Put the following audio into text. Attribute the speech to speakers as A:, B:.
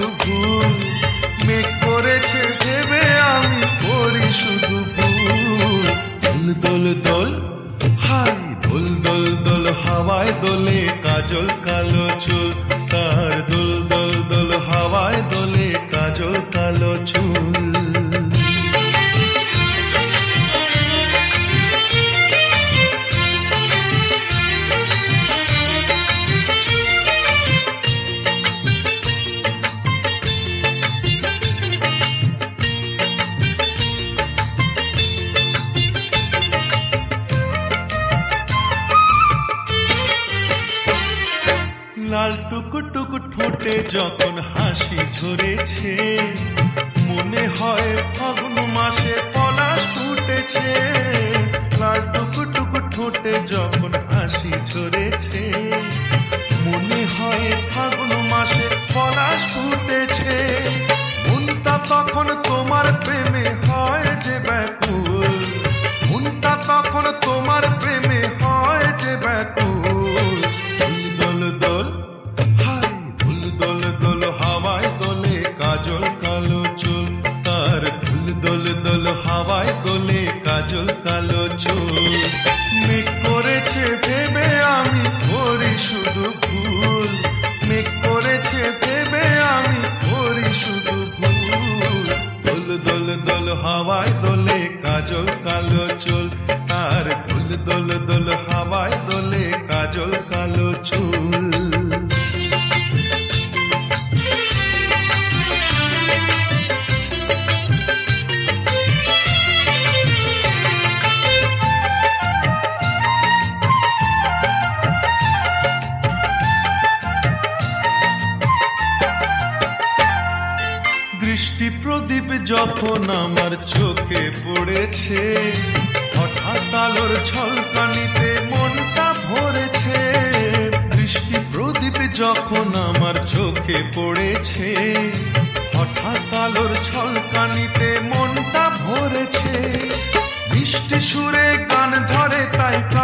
A: শুধু ভুল, মেঘ করেছে ভেবে আমি করি শুধু ভুল। দোল দোল দোল হাই দোল দোল দোল হাওয়ায় দোলে কাজল কালো চুল তার, দোল দোল দোল হাওয়ায় দোলে কাজল কালো চুল। লাল টুকুটুকু ঠোঁটে যখন হাসি ঝরেছে, মনে হয় ফাগুন মাসে পলাশ ফুটেছে। লাল টুকুটুকু ঠোঁটে যখন হাসি ঝরেছে, মনে হয় ফাগুন মাসে পলাশ ফুটেছে। মনটা তখন তোমার প্রেমে হয় যে ব্যাকুল, মনটা তখন তোমার প্রেমে হয় যে ব্যাকুল। দোল দোল হাই দোল দোল দোল হাওয়ায় দোলে কাজল কালো চুল তার, দোল দোল দোল হাওয়ায় দোলে কাজল কালো চুল। মেঘ করেছে ভেবে আমি করি শুধু ভুল, মেঘ করেছে ভেবে আমি করি শুধু ভুল। দোল দোল দোল হাওয়ায় দোলে কাজল কালো চুল তার, দোল দোল দোল হাওয়ায় দোলে কাজল কালো চুল। দৃষ্টি প্রদীপ যখন আমার চোখে পড়েছে, হঠাৎ আলোর ঝলকানিতে মনটা ভরেছে। দৃষ্টি প্রদীপ যখন আমার চোখে পড়েছে, হঠাৎ আলোর ঝলকানিতে মনটা ভরেছে। মিষ্টি সুরে গান ধরে তাই